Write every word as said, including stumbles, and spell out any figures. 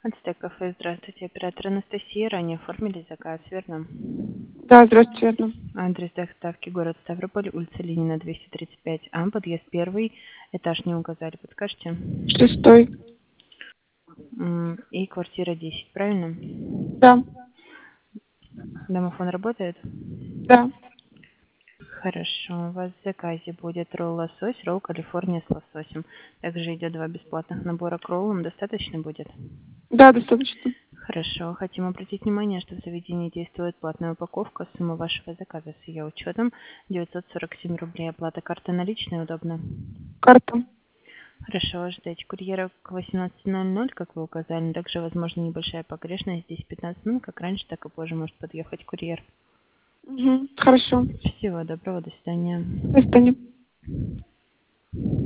Ацтек кафе, здравствуйте, оператор Анастасия. Ранее оформили заказ, верно? Да, здравствуйте, верно. Адрес доставки город Ставрополь, улица Ленина, двести тридцать пять А, подъезд первый, этаж не указали, подскажете? Шестой. М, И квартира десять, правильно? Да, Домофон работает? да. Хорошо, у вас в заказе будет ролл лосось, ролл Калифорния с лососем. Также идет два бесплатных набора к роллам, достаточно будет? Да, достаточно. Хорошо. Хотим обратить внимание, что в заведении действует платная упаковка. Сумма вашего заказа с ее учетом девятьсот сорок семь рублей. Оплата карты наличной удобно? Карта. Хорошо. Ждать курьера к восемнадцати ноль-ноль, как вы указали. Также возможна небольшая погрешность. Здесь пятнадцать минут, как раньше, так и позже может подъехать курьер. Угу. Хорошо. Всего доброго. До свидания. До свидания.